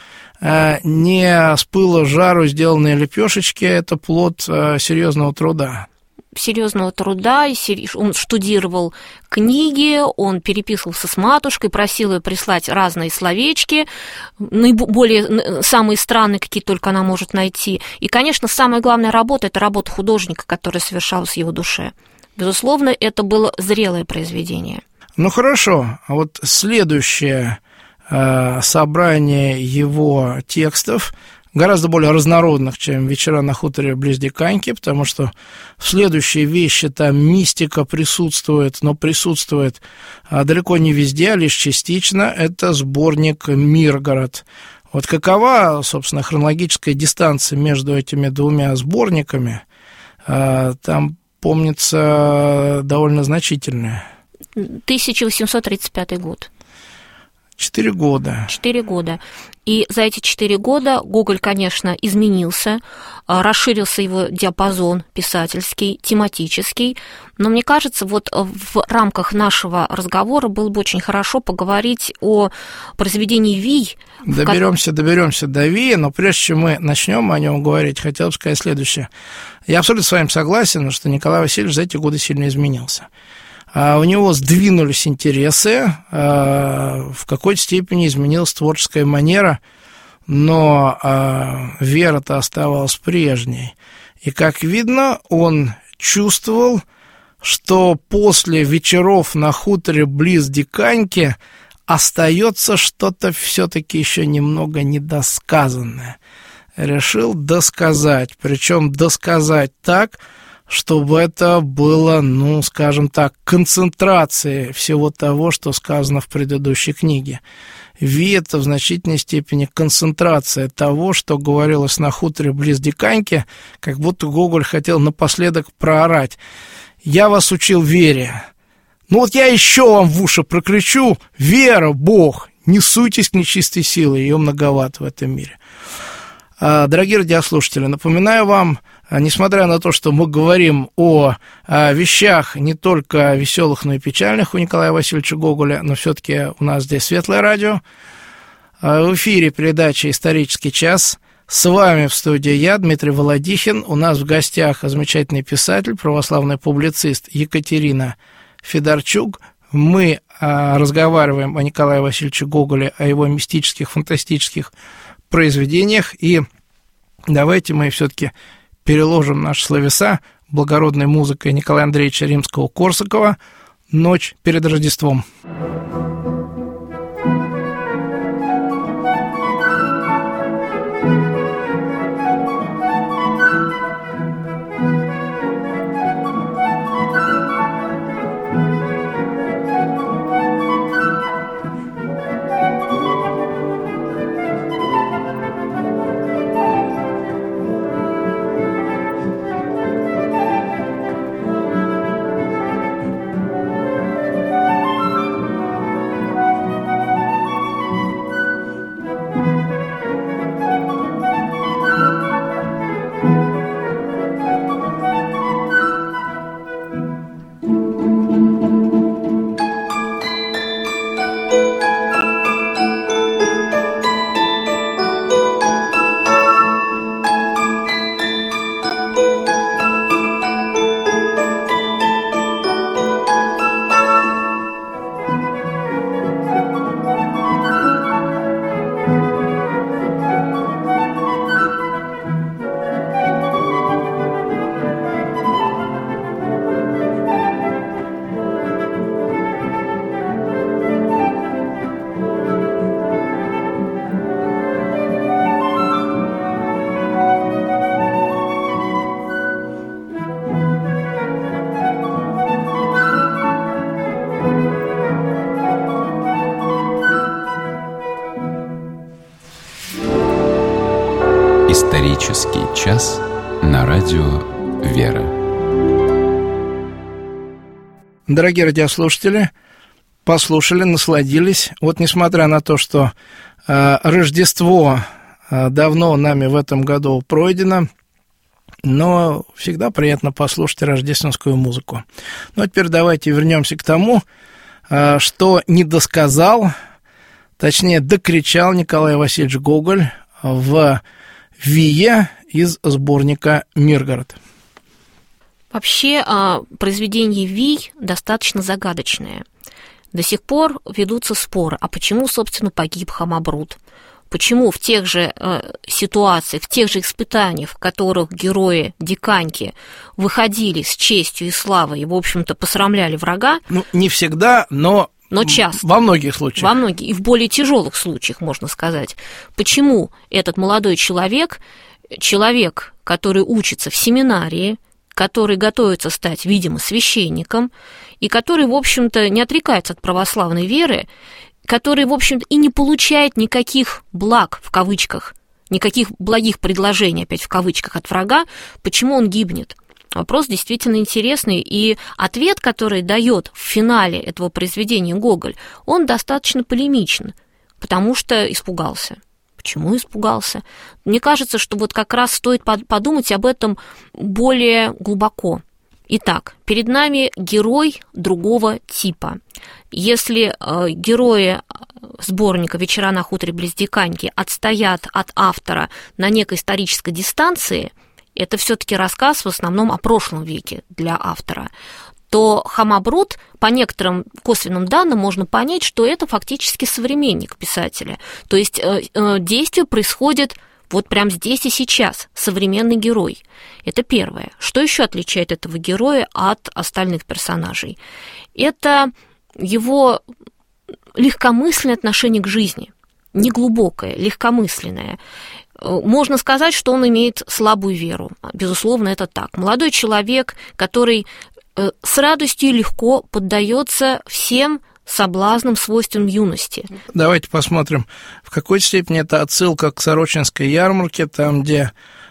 не с пыла жару сделанные лепешечки, это плод серьезного труда. Серьезного труда, он штудировал книги, он переписывался с матушкой, просил ее прислать разные словечки, наиболее, самые странные, какие только она может найти. И, конечно, самая главная работа – это работа художника, которая совершалась в его душе. Безусловно, это было зрелое произведение. Ну, хорошо, а вот следующее э, собрание его текстов гораздо более разнородных, чем «Вечера на хуторе близ Диканьки», потому что в следующей вещи там мистика присутствует, но присутствует а, далеко не везде, а лишь частично. Это сборник «Миргород». Вот какова, собственно, хронологическая дистанция между этими двумя сборниками? А, там, помнится, довольно значительная. тысяча восемьсот тридцать пятый год. Четыре года. Четыре года. И за эти четыре года Гоголь, конечно, изменился, расширился его диапазон писательский, тематический. Но мне кажется, вот в рамках нашего разговора было бы очень хорошо поговорить о произведении Вий. Доберемся, ко... доберемся до Вия, но прежде чем мы начнем о нем говорить, хотел бы сказать следующее. Я абсолютно с вами согласен, что Николай Васильевич за эти годы сильно изменился. У него сдвинулись интересы, в какой-то степени изменилась творческая манера, но вера-то оставалась прежней. И, как видно, он чувствовал, что после вечеров на хуторе близ Диканьки остается что-то все-таки еще немного недосказанное. Решил досказать, причем досказать так, чтобы это было, ну, скажем так, концентрацией всего того, что сказано в предыдущей книге. Ви – это в значительной степени концентрация того, что говорилось на хуторе близ Диканьки, как будто Гоголь хотел напоследок проорать: «Я вас учил вере. Ну вот я еще вам в уши прокричу: вера, Бог, не суйтесь к нечистой силе, ее многовато в этом мире». Дорогие радиослушатели, напоминаю вам, несмотря на то, что мы говорим о вещах не только веселых, но и печальных у Николая Васильевича Гоголя, но все-таки у нас здесь светлое радио. В эфире передача «Исторический час». С вами в студии я, Дмитрий Володихин. У нас в гостях замечательный писатель, православный публицист Екатерина Федорчук. Мы разговариваем о Николае Васильевиче Гоголе, о его мистических, фантастических произведениях, и давайте мы все-таки переложим наши словеса благородной музыкой Николая Андреевича Римского-Корсакова «Ночь перед Рождеством». Исторический час на радио «Вера». Дорогие радиослушатели, послушали, насладились. Вот несмотря на то, что э, Рождество э, давно нами в этом году пройдено, но всегда приятно послушать рождественскую музыку. Ну, а теперь давайте вернемся к тому, э, что не досказал, точнее, докричал Николай Васильевич Гоголь в «Вие» из сборника «Миргород». Вообще, произведение «Вий» достаточно загадочное. До сих пор ведутся споры, а почему, собственно, погиб Хамабрут? Почему в тех же ситуациях, в тех же испытаниях, в которых герои Диканьки выходили с честью и славой и, в общем-то, посрамляли врага? Ну, не всегда, но... Но часто. Во многих случаях. Во многих. И в более тяжелых случаях, можно сказать. Почему этот молодой человек, человек, который учится в семинарии, который готовится стать, видимо, священником, и который, в общем-то, не отрекается от православной веры, который, в общем-то, и не получает никаких благ, в кавычках, никаких благих предложений, опять в кавычках, от врага, почему он гибнет? Вопрос действительно интересный, и ответ, который дает в финале этого произведения Гоголь, он достаточно полемичен, потому что испугался. Почему испугался? Мне кажется, что вот как раз стоит подумать об этом более глубоко. Итак, перед нами герой другого типа. Если э, герои сборника «Вечера на хуторе близ Диканьки» отстоят от автора на некой исторической дистанции, это все-таки рассказ в основном о прошлом веке для автора, то Хамабрут, по некоторым косвенным данным, можно понять, что это фактически современник писателя. То есть э, э, действие происходит вот прямо здесь и сейчас, современный герой. Это первое. Что еще отличает этого героя от остальных персонажей? Это его легкомысленное отношение к жизни, неглубокое, легкомысленное. Можно сказать, что он имеет слабую веру. Безусловно, это так. Молодой человек, который с радостью и легко поддается всем соблазнам, свойственным юности. Давайте посмотрим, в какой степени это отсылка к Сорочинской ярмарке, там, где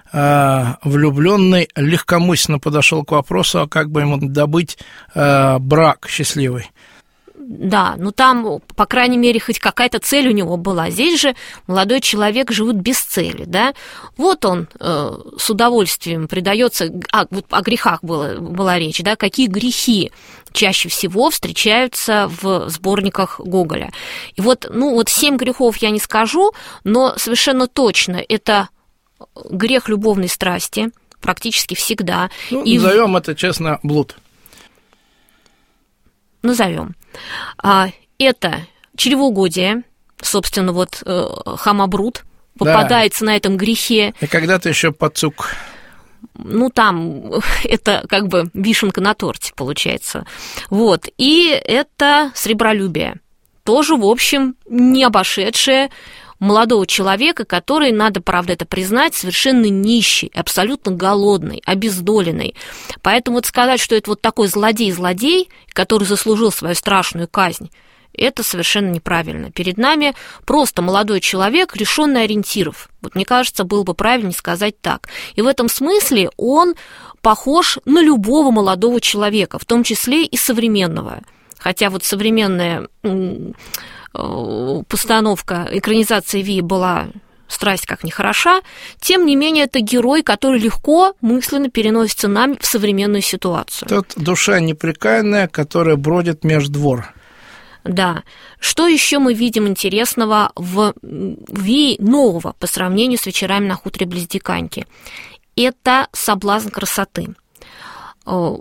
э, влюбленный легкомысленно подошел к вопросу, а как бы ему добыть э, брак счастливый. Да, ну там, по крайней мере, хоть какая-то цель у него была. Здесь же молодой человек живет без цели, да. Вот он э, с удовольствием предается, а, вот о грехах было, была речь, да, какие грехи чаще всего встречаются в сборниках Гоголя. И вот, ну, вот семь грехов я не скажу, но совершенно точно это грех любовной страсти, практически всегда. Ну, и назовем это, честно, блуд. Назовем. Это чревоугодие, собственно, вот Хамабрут попадается да. на этом грехе. И когда-то еще пацук. Ну, там это как бы вишенка на торте, получается. Вот. И это сребролюбие. Тоже, в общем, не обошедшее молодого человека, который, надо, правда, это признать, совершенно нищий, абсолютно голодный, обездоленный. Поэтому вот сказать, что это вот такой злодей-злодей, который заслужил свою страшную казнь, это совершенно неправильно. Перед нами просто молодой человек, лишённый ориентиров. Вот мне кажется, было бы правильнее сказать так. И в этом смысле он похож на любого молодого человека, в том числе и современного. Хотя вот современная постановка, экранизация Ви была страсть как нехороша, тем не менее это герой, который легко мысленно переносится нами в современную ситуацию. Тут душа непрекаянная, которая бродит меж двор. Да. Что еще мы видим интересного в Ви нового по сравнению с вечерами на хуторе близ Диканьки? Это соблазн красоты. В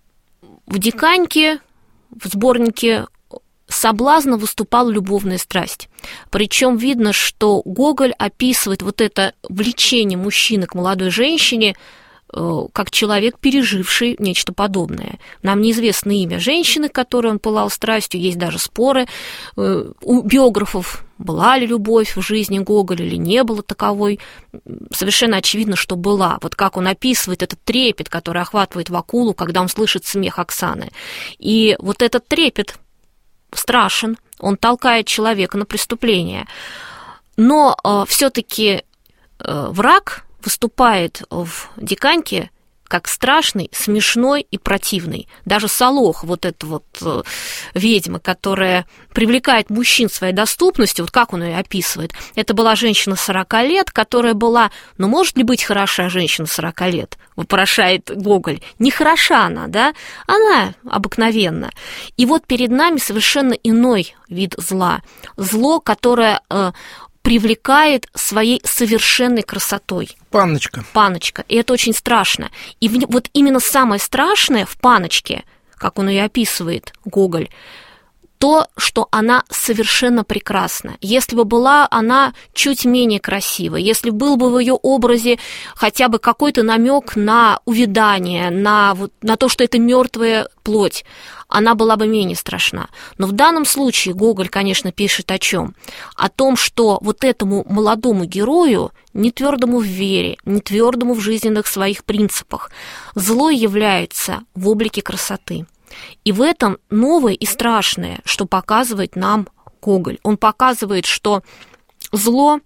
Диканьке, в сборнике соблазна выступала любовная страсть. Причем видно, что Гоголь описывает вот это влечение мужчины к молодой женщине как человек, переживший нечто подобное. Нам неизвестно имя женщины, к которой он пылал страстью, есть даже споры у биографов, была ли любовь в жизни Гоголя или не было таковой. Совершенно очевидно, что была. Вот как он описывает этот трепет, который охватывает Вакулу, когда он слышит смех Оксаны. И вот этот трепет страшен, он толкает человека на преступление. Но э, все-таки э, враг выступает в Диканьке как страшный, смешной и противный. Даже Солох, вот эта вот э, ведьма, которая привлекает мужчин своей доступностью, вот как он ее описывает, это была женщина сорока лет, которая была, ну, может ли быть хороша женщина сорока лет? Вопрошает Гоголь. Не хороша она, да? Она обыкновенна. И вот перед нами совершенно иной вид зла. Зло, которое э, привлекает своей совершенной красотой. Панночка. Панночка. И это очень страшно. И в, вот именно самое страшное в Панночке, как он ее описывает, Гоголь, то, что она совершенно прекрасна. Если бы была она чуть менее красива, если был бы в ее образе хотя бы какой-то намек на увядание, на, вот, на то, что это мертвая плоть, она была бы менее страшна. Но в данном случае Гоголь, конечно, пишет о чем? О том, что вот этому молодому герою, не твердому в вере, не твердому в жизненных своих принципах, зло является в облике красоты. И в этом новое и страшное, что показывает нам Гоголь. Он показывает, что зло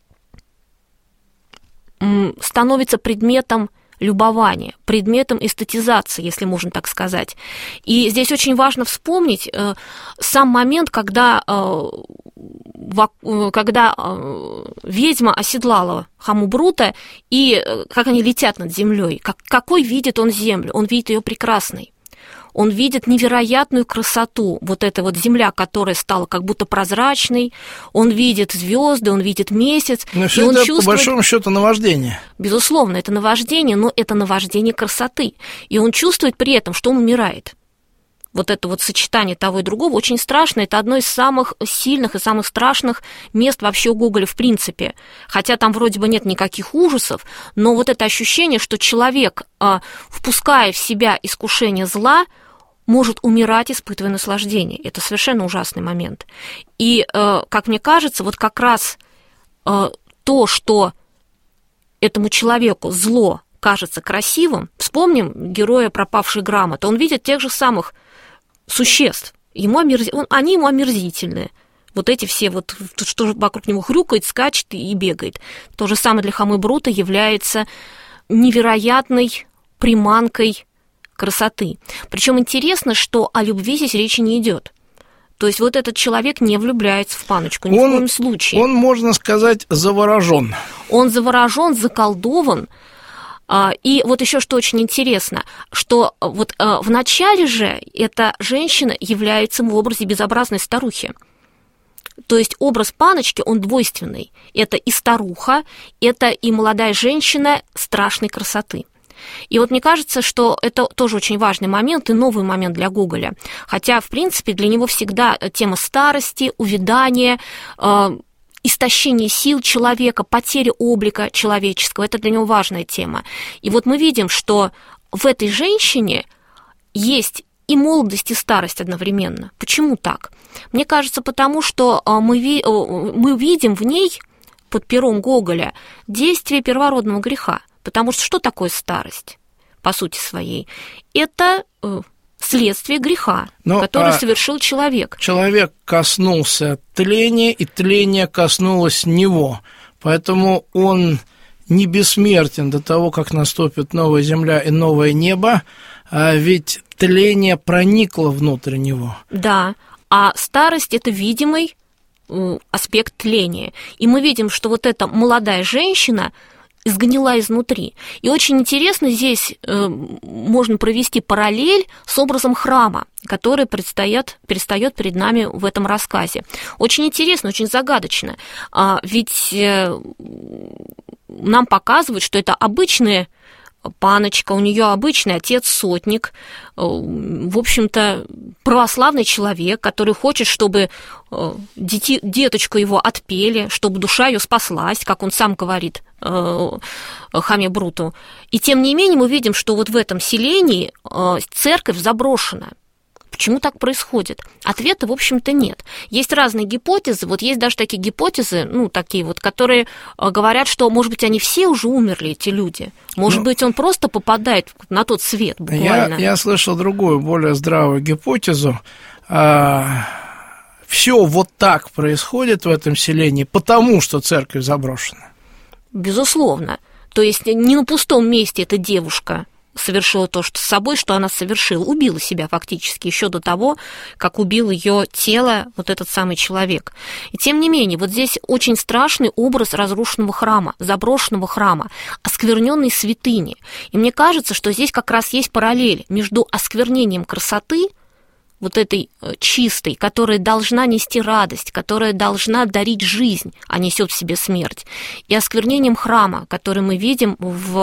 становится предметом любования, предметом эстетизации, если можно так сказать. И здесь очень важно вспомнить э, сам момент, когда, э, во, когда э, ведьма оседлала Хамабрута, и э, как они летят над землей. Как, какой видит он землю? Он видит ее прекрасной. Он видит невероятную красоту, вот эта вот земля, которая стала как будто прозрачной, он видит звезды, он видит месяц. Но и все он это, чувствует... по большому счету, наваждение. Безусловно, это наваждение, но это наваждение красоты. И он чувствует при этом, что он умирает. Вот это вот сочетание того и другого очень страшно. Это одно из самых сильных и самых страшных мест вообще у Гоголя в принципе. Хотя там вроде бы нет никаких ужасов, но вот это ощущение, что человек, впуская в себя искушение зла, может умирать, испытывая наслаждение. Это совершенно ужасный момент. И, как мне кажется, вот как раз то, что этому человеку зло кажется красивым, вспомним героя пропавшей грамоты, он видит тех же самых существ, ему омерз... он, они ему омерзительны. Вот эти все, вот, что вокруг него хрюкает, скачет и бегает. То же самое для Хамабрута является невероятной приманкой красоты. Причем интересно, что о любви здесь речи не идет. То есть вот этот человек не влюбляется в паночку ни он, в коем случае. Он, можно сказать, заворожен. Он заворожен, заколдован. И вот еще что очень интересно, что вот в начале же эта женщина является в образе безобразной старухи. То есть образ паночки, он двойственный. Это и старуха, это и молодая женщина страшной красоты. И вот мне кажется, что это тоже очень важный момент и новый момент для Гоголя. Хотя, в принципе, для него всегда тема старости, увядания, э, истощение сил человека, потеря облика человеческого – это для него важная тема. И вот мы видим, что в этой женщине есть и молодость, и старость одновременно. Почему так? Мне кажется, потому что мы, ви- мы видим в ней, под пером Гоголя, действие первородного греха. Потому что что такое старость, по сути своей? Это следствие греха, Но, который а совершил человек. Человек коснулся тления, и тление коснулось него. Поэтому он не бессмертен до того, как наступит новая земля и новое небо, а ведь тление проникло внутрь него. Да, а старость – это видимый аспект тления. И мы видим, что вот эта молодая женщина сгнила изнутри. И очень интересно здесь э, можно провести параллель с образом храма, который предстоит, предстает перед нами в этом рассказе. Очень интересно, очень загадочно. А, ведь э, нам показывают, что это обычная паночка, у нее обычный отец-сотник, в общем-то, православный человек, который хочет, чтобы дети, деточку его отпели, чтобы душа ее спаслась, как он сам говорит Хаме Бруту. И тем не менее мы видим, что вот в этом селении церковь заброшена. Почему так происходит? Ответа, в общем-то, нет. Есть разные гипотезы, вот есть даже такие гипотезы, ну, такие вот, которые говорят, что, может быть, они все уже умерли, эти люди. Может ну, быть, он просто попадает на тот свет буквально. Я, я слышал другую, более здравую гипотезу. А, все вот так происходит в этом селении, потому что церковь заброшена. Безусловно. То есть не на пустом месте эта девушка совершила то, что с собой, что она совершила, убила себя фактически еще до того, как убил ее тело вот этот самый человек. И тем не менее, вот здесь очень страшный образ разрушенного храма, заброшенного храма, оскверненной святыни. И мне кажется, что здесь как раз есть параллель между осквернением красоты, вот этой чистой, которая должна нести радость, которая должна дарить жизнь, а несет в себе смерть, и осквернением храма, который мы видим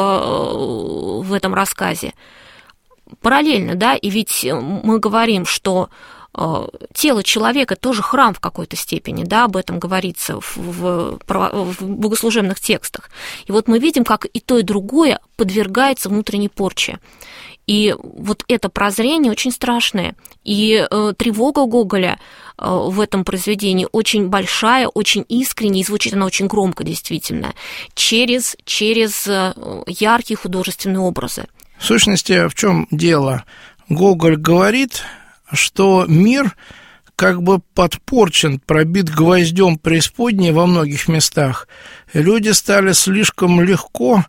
в, в этом рассказе. Параллельно, да, и ведь мы говорим, что тело человека тоже храм в какой-то степени, да, об этом говорится в, в, в богослужебных текстах. И вот мы видим, как и то, и другое подвергается внутренней порче. И вот это прозрение очень страшное. И э, тревога Гоголя э, в этом произведении очень большая, очень искренняя, и звучит она очень громко, действительно, через, через э, яркие художественные образы. В сущности, в чем дело? Гоголь говорит, что мир как бы подпорчен, пробит гвоздем преисподней во многих местах. Люди стали слишком легко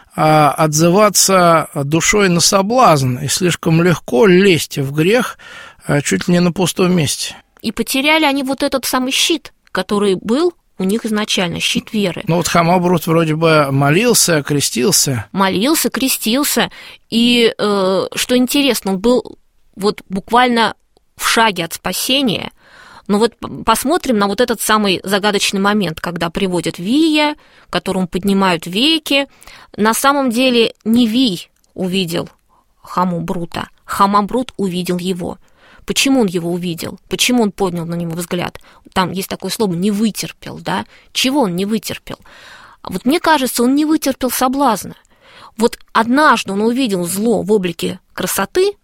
отзываться душой на соблазн и слишком легко лезть в грех чуть ли не на пустом месте. И потеряли они вот этот самый щит, который был у них изначально, щит веры. Ну вот Хама Брут вроде бы молился, крестился. Молился, крестился, и, э, что интересно, он был вот буквально в шаге от спасения. Но вот посмотрим на вот этот самый загадочный момент, когда приводят Вия, которому поднимают веки. На самом деле не Вий увидел Хаму Брута, Хама Брут увидел его. Почему он его увидел? Почему он поднял на него взгляд? Там есть такое слово «не вытерпел», да? Чего он не вытерпел? Вот мне кажется, он не вытерпел соблазна. Вот однажды он увидел зло в облике красоты,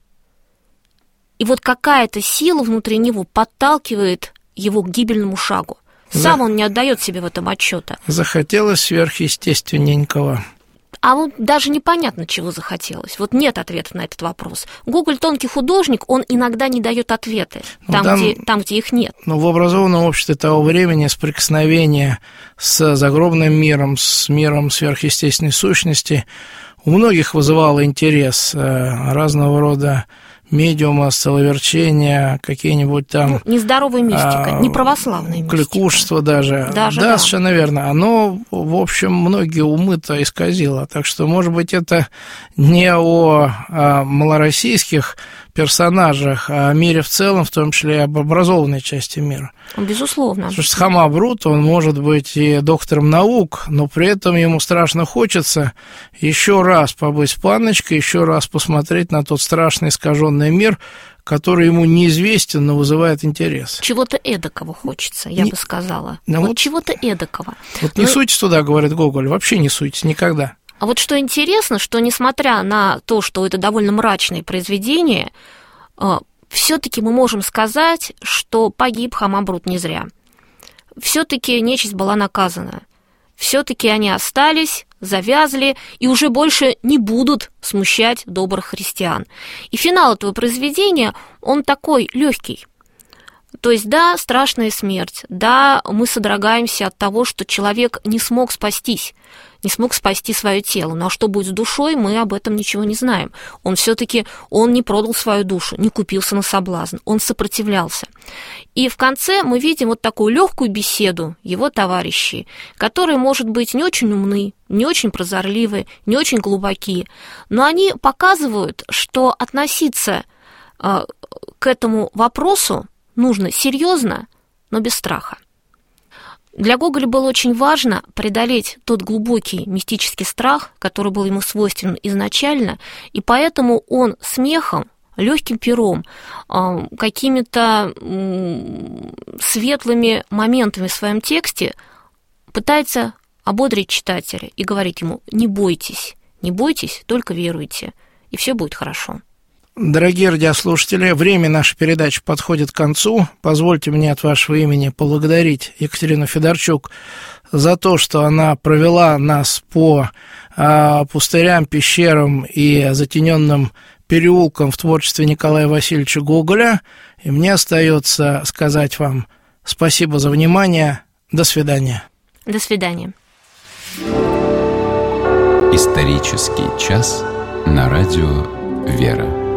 и вот какая-то сила внутри него подталкивает его к гибельному шагу. Сам За... он не отдает себе в этом отчета. Захотелось сверхъестественненького. А вот даже непонятно, чего захотелось. Вот нет ответа на этот вопрос. Гоголь тонкий художник, он иногда не дает ответы там, там, где, там где их нет. Но в образованном обществе того времени соприкосновение с загробным миром, с миром сверхъестественной сущности у многих вызывало интерес разного рода медиума, столоверчения, какие-нибудь там... Ну, нездоровая мистика, а, не православная мистика. Кликушество даже. даже. Да, Да, совершенно верно. Оно, в общем, многие умы-то исказило. Так что, может быть, это не о, о малороссийских персонажах, а о мире в целом, в том числе и об образованной части мира. Безусловно. Потому что Хама Брут, он может быть и доктором наук, но при этом ему страшно хочется еще раз побыть с панночкой, еще раз посмотреть на тот страшный искаженный мир, который ему неизвестен, но вызывает интерес. Чего-то эдакого хочется, я не, бы сказала. Ну, вот, вот чего-то эдакого. Вот но... не суйтесь туда, говорит Гоголь, вообще не суйтесь никогда. А вот что интересно, что несмотря на то, что это довольно мрачное произведение, все-таки мы можем сказать, что погиб Хама Брут не зря. Все-таки нечисть была наказана. Все-таки они остались, завязли и уже больше не будут смущать добрых христиан. И финал этого произведения, он такой легкий. То есть, да, страшная смерть, да, мы содрогаемся от того, что человек не смог спастись, не смог спасти свое тело. Но что будет с душой, мы об этом ничего не знаем. Он все-таки, он не продал свою душу, не купился на соблазн, он сопротивлялся. И в конце мы видим вот такую легкую беседу его товарищей, которые, может быть, не очень умны, не очень прозорливы, не очень глубоки, но они показывают, что относиться э, к этому вопросу нужно серьезно, но без страха. Для Гоголя было очень важно преодолеть тот глубокий мистический страх, который был ему свойственен изначально, и поэтому он смехом, легким пером, какими-то светлыми моментами в своем тексте пытается ободрить читателя и говорить ему: не бойтесь, не бойтесь, только веруйте, и все будет хорошо. Дорогие радиослушатели, время нашей передачи подходит к концу. Позвольте мне от вашего имени поблагодарить Екатерину Федорчук за то, что она провела нас по а, пустырям, пещерам и затененным переулкам в творчестве Николая Васильевича Гоголя. И мне остается сказать вам спасибо за внимание. До свидания. До свидания. Исторический час на радио «Вера».